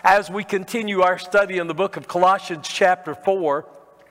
as we continue our study in the book of Colossians chapter 4.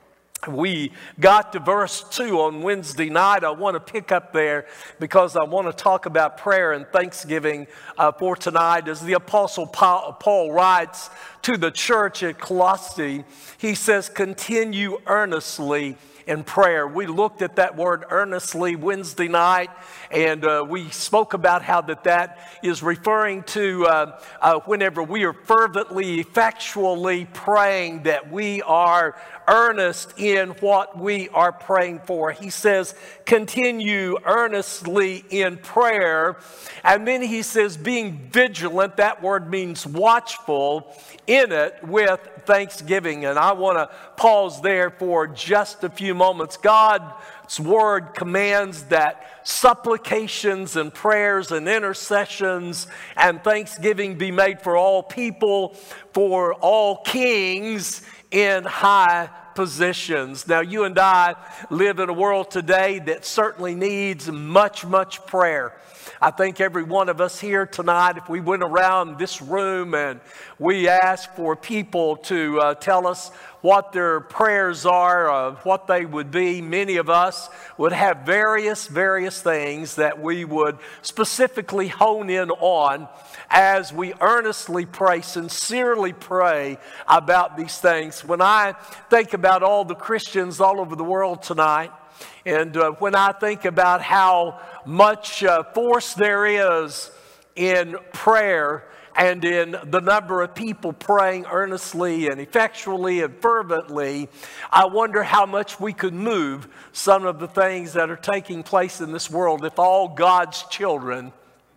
We got to verse 2 on Wednesday night. I want to pick up there because I want to talk about prayer and thanksgiving for tonight. As the Apostle Paul writes to the church at Colossae, he says, continue earnestly in prayer. We looked at that word earnestly Wednesday night, and we spoke about how that is referring to whenever we are fervently, effectually praying, that we are earnest in what we are praying for. He says, continue earnestly in prayer. And then he says, being vigilant, that word means watchful, in it with thanksgiving. And I want to pause there for just a few moments. God's word commands that supplications and prayers and intercessions and thanksgiving be made for all people, for all kings in high positions. Now, you and I live in a world today that certainly needs much, much prayer. I think every one of us here tonight, if we went around this room and we asked for people to tell us what their prayers are, what they would be, many of us would have various things that we would specifically hone in on as we earnestly pray, sincerely pray about these things. When I think about all the Christians all over the world tonight, and when I think about how much force there is in prayer and in the number of people praying earnestly and effectually and fervently, I wonder how much we could move some of the things that are taking place in this world if all God's children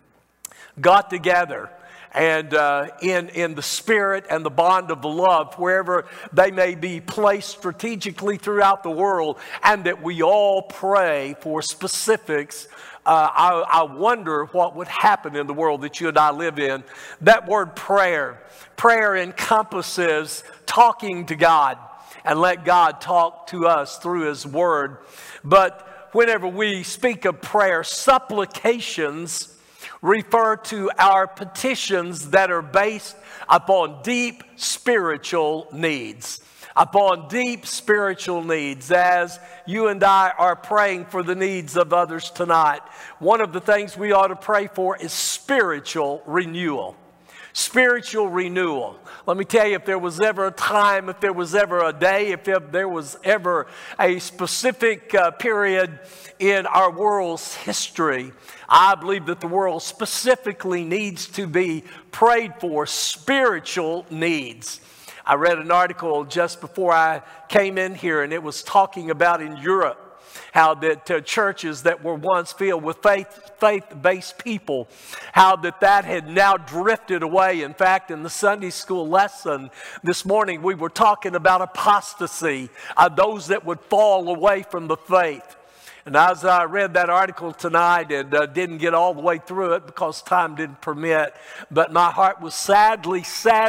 got together and in the spirit and the bond of the love, wherever they may be placed strategically throughout the world, and that we all pray for specifics. I wonder what would happen in the world that you and I live in. That word prayer encompasses talking to God and let God talk to us through His Word. But whenever we speak of prayer, supplications refer to our petitions that are based upon deep spiritual needs. Upon deep spiritual needs, as you and I are praying for the needs of others tonight. One of the things we ought to pray for is spiritual renewal. Spiritual renewal. Let me tell you, if there was ever a time, if there was ever a day, if there was ever a specific period in our world's history, I believe that the world specifically needs to be prayed for spiritual needs. I read an article just before I came in here, and it was talking about in Europe how that churches that were once filled with faith-based people, how that had now drifted away. In fact, in the Sunday school lesson this morning, we were talking about apostasy, those that would fall away from the faith. And as I read that article tonight and didn't get all the way through it because time didn't permit, but my heart was sadly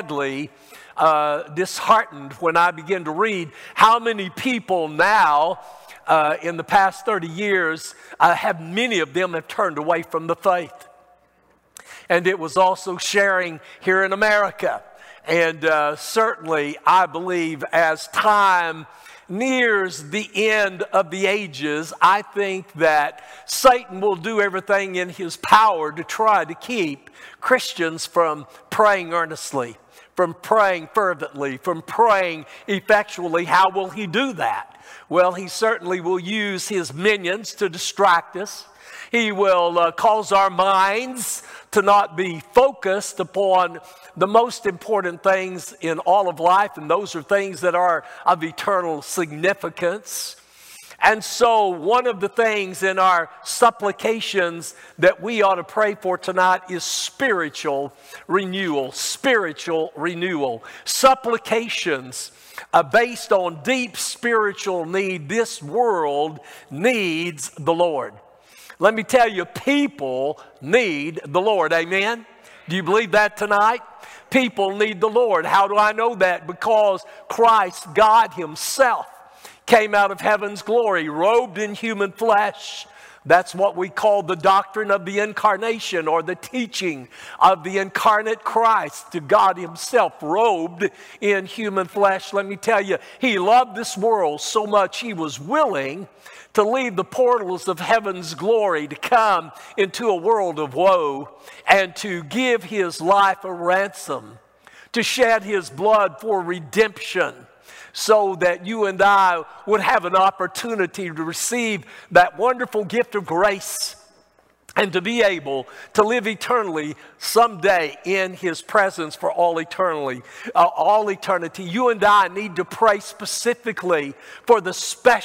disheartened when I began to read how many people now in the past 30 years, many of them have turned away from the faith. And it was also sharing here in America. And certainly, I believe as time nears the end of the ages, I think that Satan will do everything in his power to try to keep Christians from praying earnestly, from praying fervently, from praying effectually. How will he do that? Well, he certainly will use his minions to distract us. He will cause our minds to not be focused upon the most important things in all of life, and those are things that are of eternal significance. And so one of the things in our supplications that we ought to pray for tonight is spiritual renewal. Spiritual renewal. Supplications based on deep spiritual need. This world needs the Lord. Let me tell you, people need the Lord. Amen? Do you believe that tonight? People need the Lord. How do I know that? Because Christ, God Himself, came out of heaven's glory, robed in human flesh, That's what we call the doctrine of the incarnation, or the teaching of the incarnate Christ, to God himself robed in human flesh. Let me tell you, he loved this world so much he was willing to leave the portals of heaven's glory to come into a world of woe and to give his life a ransom, to shed his blood for redemption, so that you and I would have an opportunity to receive that wonderful gift of grace and to be able to live eternally someday in his presence for all eternity. You and I need to pray specifically for the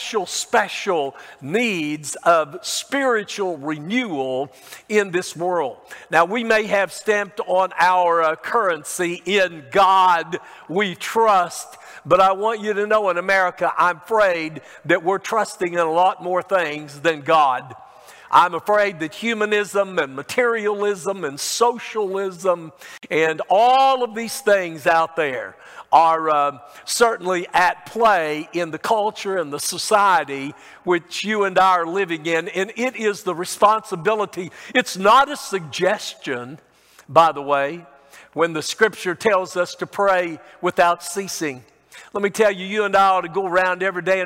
special needs of spiritual renewal in this world. Now, we may have stamped on our currency, "In God we trust," but I want you to know, in America, I'm afraid that we're trusting in a lot more things than God. I'm afraid that humanism and materialism and socialism and all of these things out there are certainly at play in the culture and the society which you and I are living in. And it is the responsibility. It's not a suggestion, by the way, when the scripture tells us to pray without ceasing. Let me tell you, you and I ought to go around every day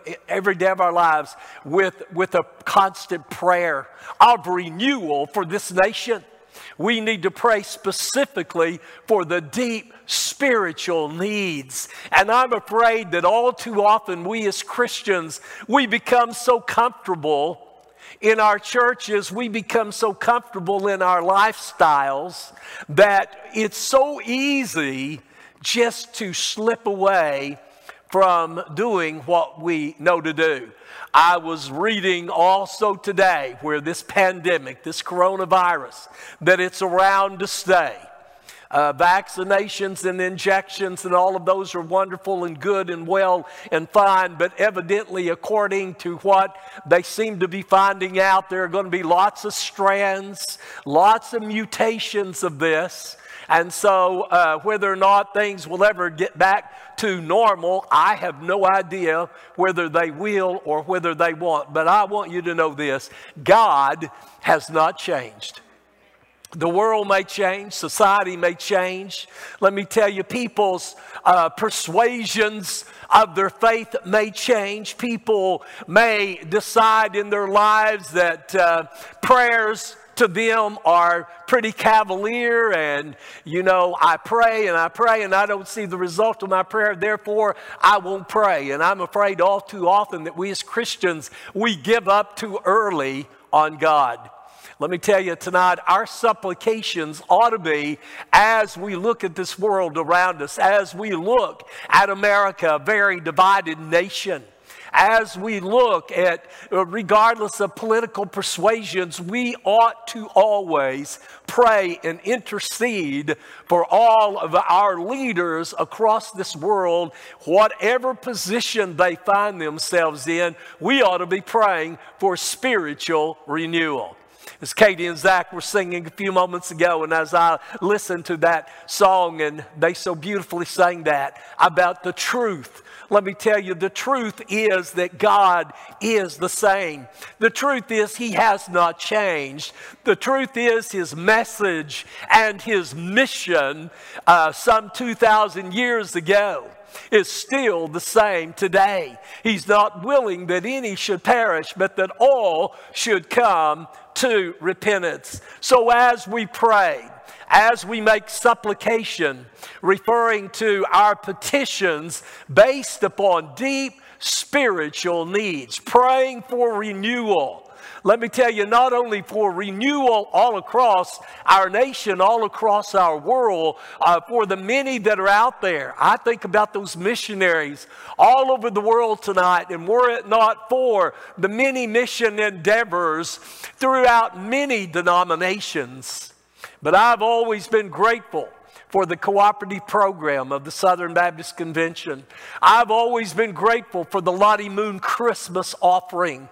of our lives with a constant prayer of renewal for this nation. We need to pray specifically for the deep spiritual needs. And I'm afraid that all too often we as Christians, we become so comfortable in our churches, we become so comfortable in our lifestyles that it's so easy just to slip away from doing what we know to do. I was reading also today where this pandemic, this coronavirus, that it's around to stay. Vaccinations and injections and all of those are wonderful and good and well and fine, but evidently, according to what they seem to be finding out, there are going to be lots of strands, lots of mutations of this. And so whether or not things will ever get back to normal, I have no idea whether they will or whether they won't. But I want you to know this: God has not changed. The world may change, society may change. Let me tell you, people's persuasions of their faith may change. People may decide in their lives that prayers to them are pretty cavalier, and I pray and I don't see the result of my prayer, therefore I won't pray. And I'm afraid all too often that we as Christians, we give up too early on God. Let me tell you tonight, our supplications ought to be, as we look at this world around us, as we look at America, a very divided nation, as we look at, regardless of political persuasions, we ought to always pray and intercede for all of our leaders across this world, whatever position they find themselves in. We ought to be praying for spiritual renewal. As Katie and Zach were singing a few moments ago, and as I listened to that song, and they so beautifully sang that about the truth. Let me tell you, the truth is that God is the same. The truth is He has not changed. The truth is His message and His mission some 2,000 years ago is still the same today. He's not willing that any should perish, but that all should come to repentance. So as we pray, as we make supplication, referring to our petitions based upon deep spiritual needs, praying for renewal. Let me tell you, not only for renewal all across our nation, all across our world, for the many that are out there. I think about those missionaries all over the world tonight, and were it not for the many mission endeavors throughout many denominations. But I've always been grateful for the cooperative program of the Southern Baptist Convention. I've always been grateful for the Lottie Moon Christmas offering,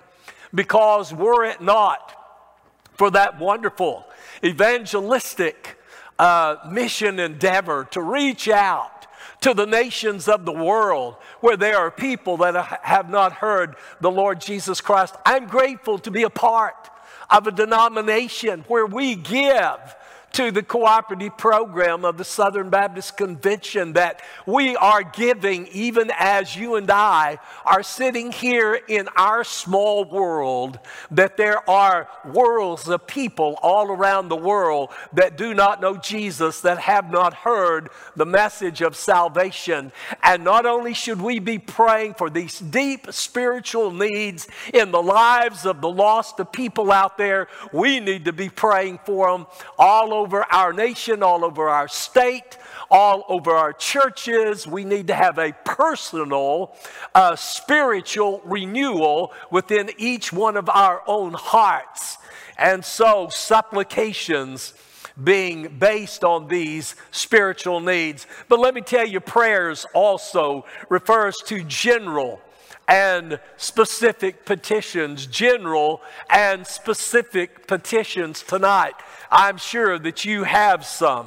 because were it not for that wonderful evangelistic mission endeavor to reach out to the nations of the world where there are people that have not heard the Lord Jesus Christ. I'm grateful to be a part of a denomination where we give to the cooperative program of the Southern Baptist Convention, that we are giving even as you and I are sitting here in our small world, that there are worlds of people all around the world that do not know Jesus, that have not heard the message of salvation. And not only should we be praying for these deep spiritual needs in the lives of the lost of people out there, we need to be praying for them all over our nation, all over our state, all over our churches. We need to have a personal spiritual renewal within each one of our own hearts. And so supplications being based on these spiritual needs. But let me tell you, prayers also refers to general and specific petitions. General and specific petitions tonight. I'm sure that you have some.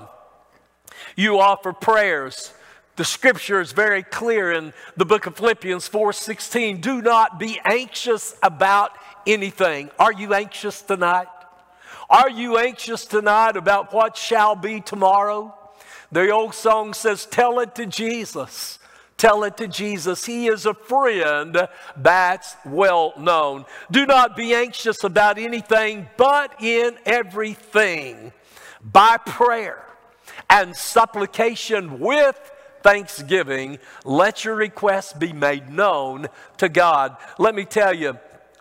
You offer prayers. The scripture is very clear in the book of Philippians 4:16. Do not be anxious about anything. Are you anxious tonight? Are you anxious tonight about what shall be tomorrow? The old song says, tell it to Jesus. Tell it to Jesus. He is a friend that's well known. Do not be anxious about anything, but in everything, by prayer and supplication with thanksgiving, let your requests be made known to God. Let me tell you,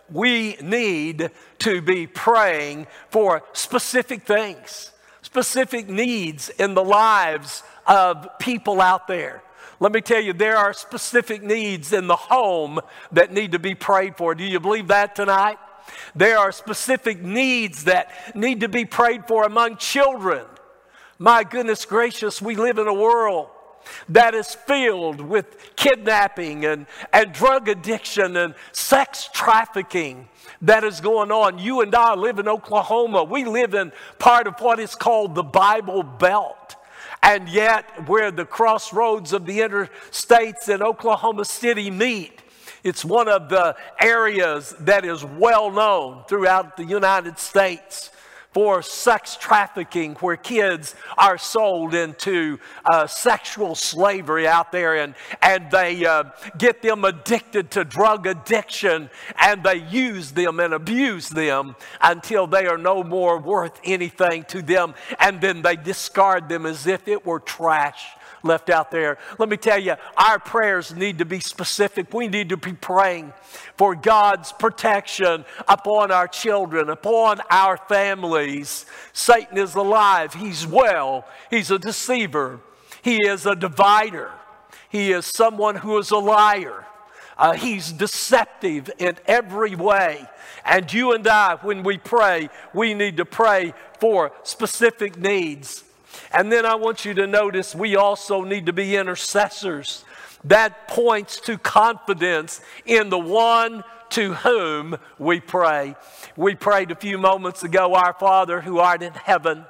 we need to be praying for specific things, specific needs in the lives of people out there. Let me tell you, there are specific needs in the home that need to be prayed for. Do you believe that tonight? There are specific needs that need to be prayed for among children. My goodness gracious, we live in a world that is filled with kidnapping and drug addiction and sex trafficking that is going on. You and I live in Oklahoma. We live in part of what is called the Bible Belt. And yet, where the crossroads of the interstates in Oklahoma City meet, it's one of the areas that is well known throughout the United States for sex trafficking, where kids are sold into sexual slavery out there, and they get them addicted to drug addiction, and they use them and abuse them until they are no more worth anything to them, and then they discard them as if it were trash left out there. Let me tell you, our prayers need to be specific. We need to be praying for God's protection upon our children, upon our families. Satan is alive. He's well. He's a deceiver. He is a divider. He is someone who is a liar. He's deceptive in every way. And you and I, when we pray, we need to pray for specific needs. And then I want you to notice we also need to be intercessors. That points to confidence in the one to whom we pray. We prayed a few moments ago, our Father who art in heaven,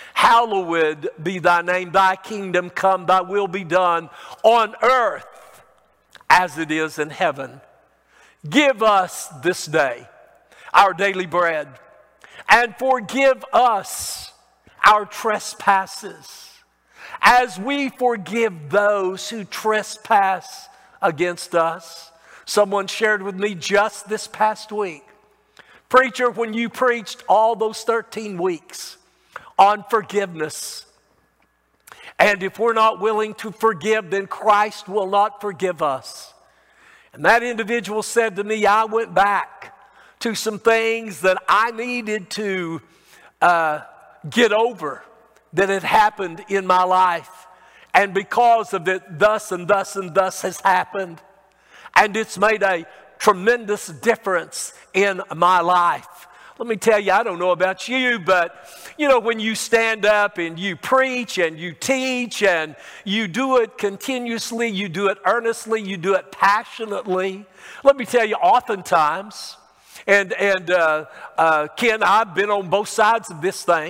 hallowed be thy name, thy kingdom come, thy will be done on earth as it is in heaven. Give us this day our daily bread, and forgive us our trespasses, as we forgive those who trespass against us. Someone shared with me just this past week, preacher, when you preached all those 13 weeks on forgiveness, and if we're not willing to forgive, then Christ will not forgive us. And that individual said to me, I went back to some things that I needed to get over that had happened in my life, and because of it, thus and thus and thus has happened, and it's made a tremendous difference in my life. Let me tell you, I don't know about you, but you know, when you stand up and you preach and you teach and you do it continuously, you do it earnestly, you do it passionately, let me tell you, oftentimes, and Ken, I've been on both sides of this thing.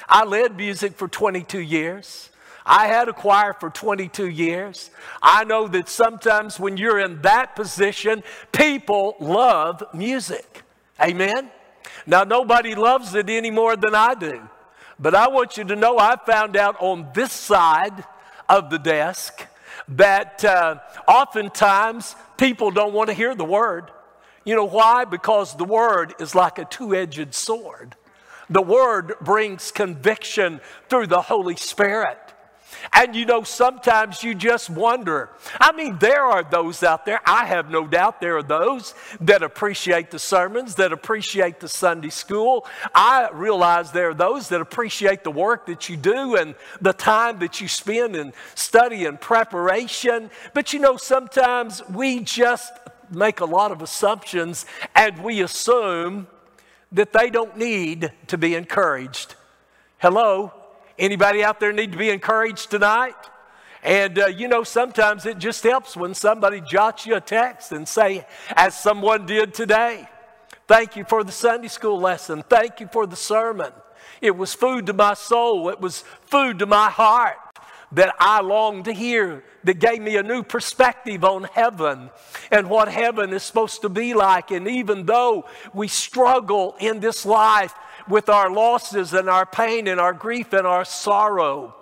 I led music for 22 years. I had a choir for 22 years. I know that sometimes when you're in that position, people love music. Amen? Now, nobody loves it any more than I do. But I want you to know I found out on this side of the desk that oftentimes people don't want to hear the word. You know why? Because the word is like a two-edged sword. The word brings conviction through the Holy Spirit. And you know, sometimes you just wonder. I mean, there are those out there, I have no doubt there are those that appreciate the sermons, that appreciate the Sunday school. I realize there are those that appreciate the work that you do and the time that you spend in study and preparation. But you know, sometimes we just make a lot of assumptions and we assume that they don't need to be encouraged. Hello? Anybody out there need to be encouraged tonight? And you know, sometimes it just helps when somebody jots you a text and say, as someone did today, thank you for the Sunday school lesson. Thank you for the sermon. It was food to my soul. It was food to my heart that I longed to hear, that gave me a new perspective on heaven and what heaven is supposed to be like. And even though we struggle in this life with our losses and our pain and our grief and our sorrow,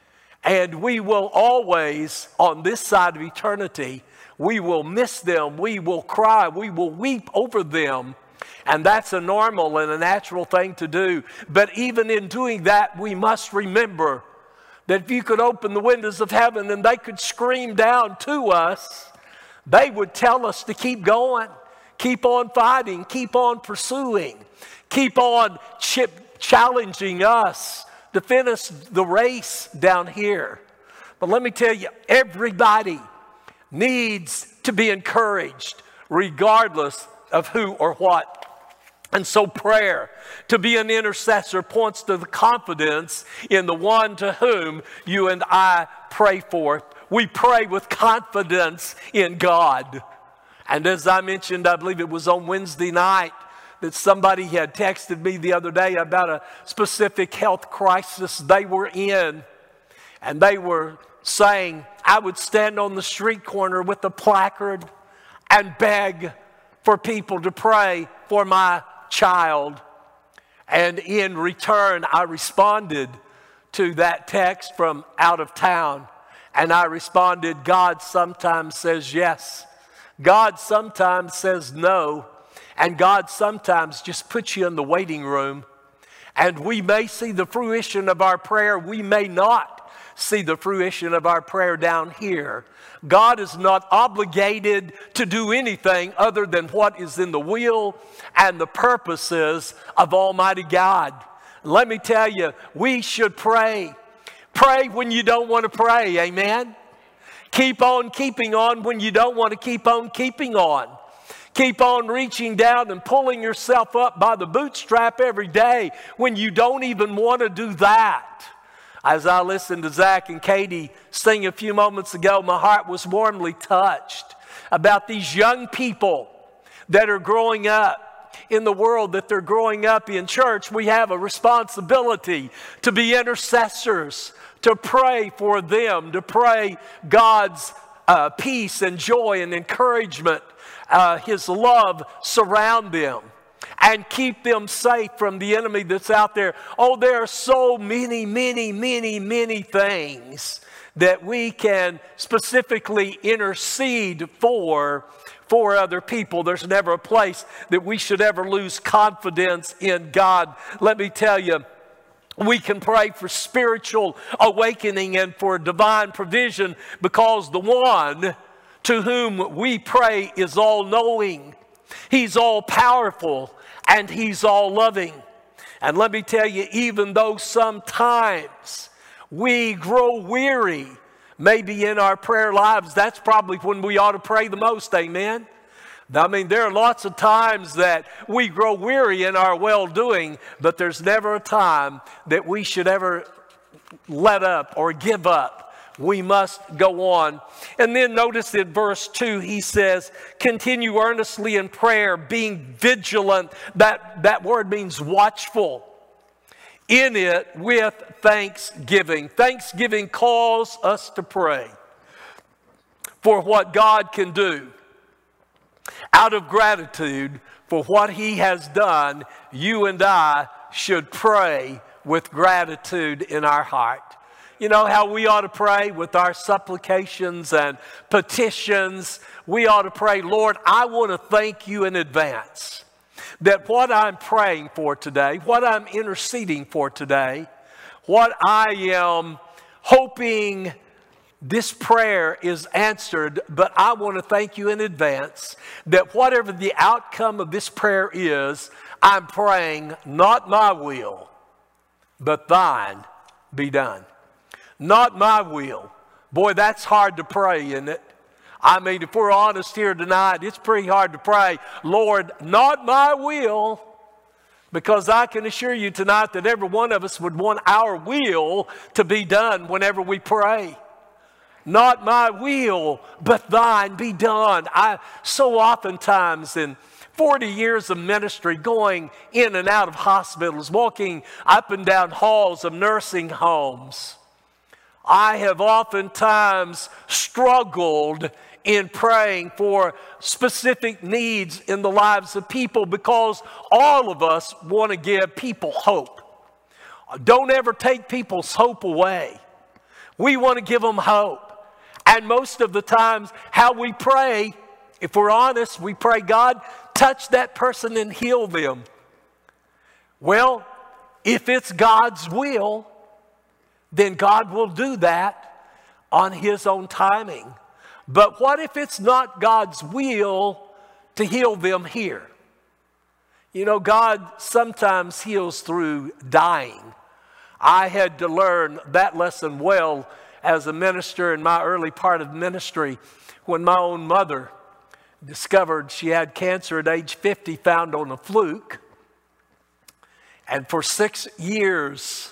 and we will always, on this side of eternity, we will miss them, we will cry, we will weep over them. And that's a normal and a natural thing to do. But even in doing that, we must remember that if you could open the windows of heaven and they could scream down to us, they would tell us to keep going, keep on fighting, keep on pursuing, keep on challenging us to finish the race down here. But let me tell you, everybody needs to be encouraged regardless of who or what. And so prayer, to be an intercessor, points to the confidence in the one to whom you and I pray for. We pray with confidence in God. And as I mentioned, I believe it was on Wednesday night, that somebody had texted me the other day about a specific health crisis they were in. And they were saying, I would stand on the street corner with a placard and beg for people to pray for my child. And in return, I responded to that text from out of town. And I responded, God sometimes says yes. God sometimes says no. And God sometimes just puts you in the waiting room. And we may see the fruition of our prayer. We may not see the fruition of our prayer down here. God is not obligated to do anything other than what is in the will and the purposes of Almighty God. Let me tell you, we should pray. Pray when you don't want to pray, amen? Keep on keeping on when you don't want to keep on keeping on. Keep on reaching down and pulling yourself up by the bootstrap every day when you don't even want to do that. As I listened to Zach and Katie sing a few moments ago, my heart was warmly touched about these young people that are growing up in the world that they're growing up in. Church, we have a responsibility to be intercessors, to pray for them, to pray God's peace and joy and encouragement, His love surround them. And keep them safe from the enemy that's out there. Oh, there are so many, many, many, many things that we can specifically intercede for other people. There's never a place that we should ever lose confidence in God. Let me tell you, we can pray for spiritual awakening and for divine provision because the one to whom we pray is all-knowing. He's all-powerful. And He's all-loving. And let me tell you, even though sometimes we grow weary, maybe in our prayer lives, that's probably when we ought to pray the most, amen? I mean, there are lots of times that we grow weary in our well-doing, but there's never a time that we should ever let up or give up. We must go on. And then notice in verse 2, he says, continue earnestly in prayer, being vigilant. That word means watchful. in it with thanksgiving. Thanksgiving calls us to pray for what God can do. Out of gratitude for what He has done, you and I should pray with gratitude in our heart. You know how we ought to pray with our supplications and petitions? We ought to pray, Lord, I want to thank you in advance that what I'm praying for today, what I'm interceding for today, what I am hoping this prayer is answered, but I want to thank you in advance that whatever the outcome of this prayer is, I'm praying not my will, but thine be done. Not my will. Boy, that's hard to pray, isn't it? I mean, if we're honest here tonight, it's pretty hard to pray, Lord, not my will, because I can assure you tonight that every one of us would want our will to be done whenever we pray. Not my will, but thine be done. I so oftentimes in 40 years of ministry, going in and out of hospitals, walking up and down halls of nursing homes, I have oftentimes struggled in praying for specific needs in the lives of people because all of us want to give people hope. Don't ever take people's hope away. We want to give them hope. And most of the times how we pray, if we're honest, we pray, God, touch that person and heal them. Well, if it's God's will, then God will do that on His own timing. But what if it's not God's will to heal them here? You know, God sometimes heals through dying. I had to learn that lesson well as a minister in my early part of ministry when my own mother discovered she had cancer at age 50, found on a fluke. And for 6 years,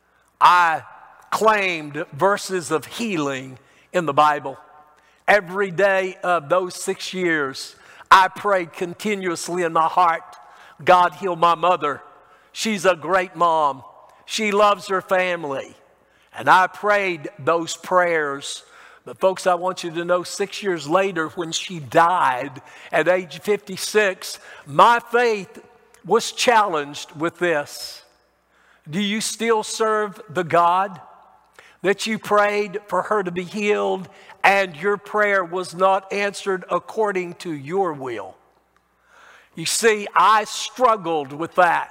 I claimed verses of healing in the Bible. Every day of those 6 years, I prayed continuously in my heart, God heal my mother. She's a great mom. She loves her family. And I prayed those prayers. But folks, I want you to know 6 years later when she died at age 56, my faith was challenged with this. Do you still serve the God that you prayed for her to be healed and your prayer was not answered according to your will? You see, I struggled with that.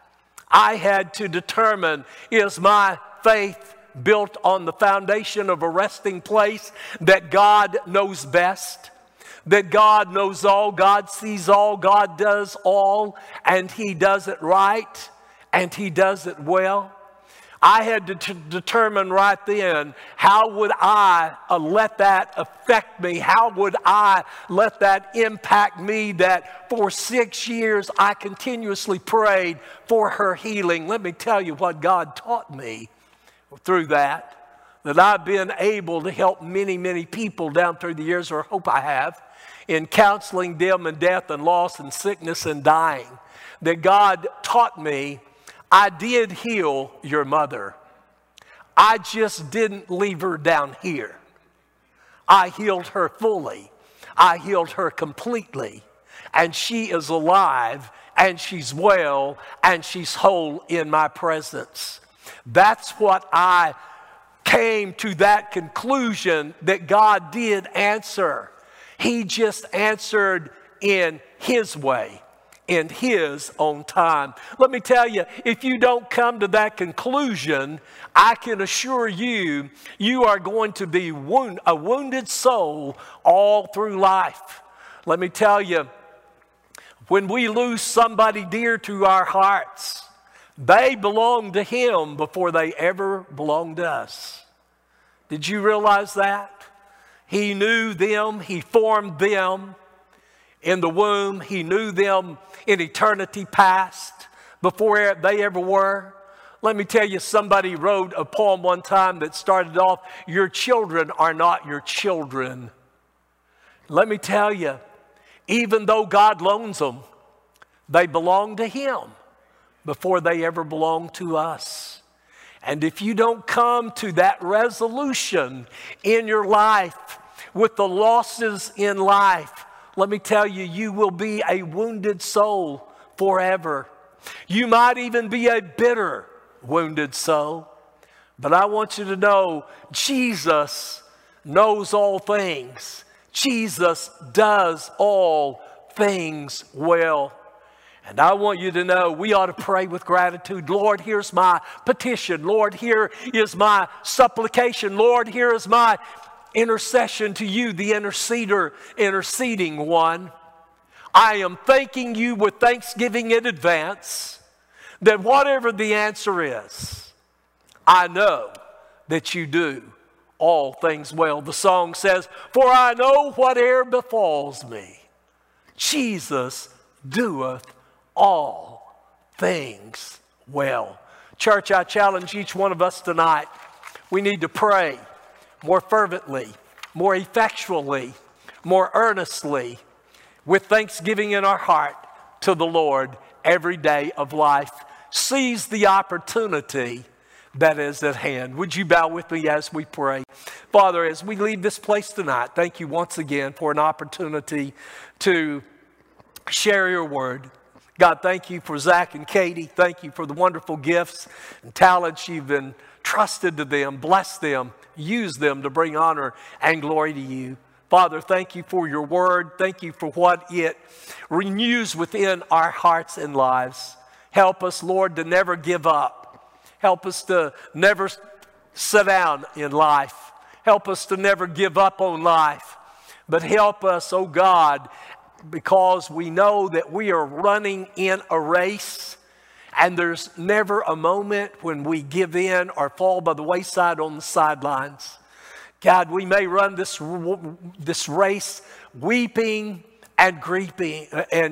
I had to determine, is my faith built on the foundation of a resting place that God knows best, that God knows all, God sees all, God does all, and He does it right, and He does it well? I had to determine right then, how would I let that affect me? How would I let that impact me that for 6 years I continuously prayed for her healing? Let me tell you what God taught me through that I've been able to help many, many people down through the years, or hope I have, in counseling them in death and loss and sickness and dying. That God taught me, I did heal your mother. I just didn't leave her down here. I healed her fully. I healed her completely. And she is alive, and she's well, and she's whole in my presence. That's what I came to, that conclusion that God did answer. He just answered in His way, in His own time. Let me tell you, if you don't come to that conclusion, I can assure you, you are going to be a wounded soul all through life. Let me tell you, when we lose somebody dear to our hearts, they belong to Him before they ever belonged to us. Did you realize that? He knew them. He formed them in the womb. He knew them in eternity past before they ever were. Let me tell you, somebody wrote a poem one time that started off, your children are not your children. Let me tell you, even though God loans them, they belong to Him before they ever belonged to us. And if you don't come to that resolution in your life with the losses in life, let me tell you, you will be a wounded soul forever. You might even be a bitter, wounded soul. But I want you to know, Jesus knows all things. Jesus does all things well. And I want you to know we ought to pray with gratitude. Lord, here's my petition. Lord, here is my supplication. Lord, here is my intercession to you, the interceder, interceding one. I am thanking you with thanksgiving in advance that whatever the answer is, I know that you do all things well. The song says, for I know whate'er befalls me, Jesus doeth all things well. Church, I challenge each one of us tonight. We need to pray more fervently, more effectually, more earnestly, with thanksgiving in our heart to the Lord every day of life. Seize the opportunity that is at hand. Would you bow with me as we pray? Father, as we leave this place tonight, thank you once again for an opportunity to share your word. God, thank you for Zach and Katie. Thank you for the wonderful gifts and talents you've entrusted to them. Bless them. Use them to bring honor and glory to you. Father, thank you for your word. Thank you for what it renews within our hearts and lives. Help us, Lord, to never give up. Help us to never sit down in life. Help us to never give up on life. But help us, oh God, because we know that we are running in a race and there's never a moment when we give in or fall by the wayside on the sidelines. God, we may run this race weeping and grieving,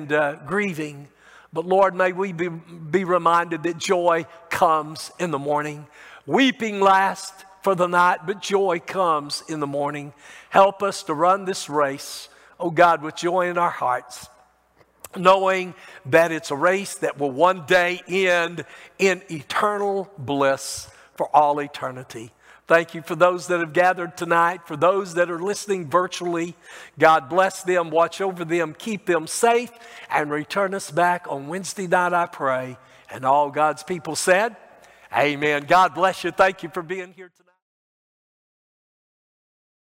but Lord, may we be reminded that joy comes in the morning. Weeping lasts for the night, but joy comes in the morning. Help us to run this race, oh God, with joy in our hearts, knowing that it's a race that will one day end in eternal bliss for all eternity. Thank you for those that have gathered tonight, for those that are listening virtually. God bless them, watch over them, keep them safe, and return us back on Wednesday night, I pray. And all God's people said, amen. God bless you. Thank you for being here tonight.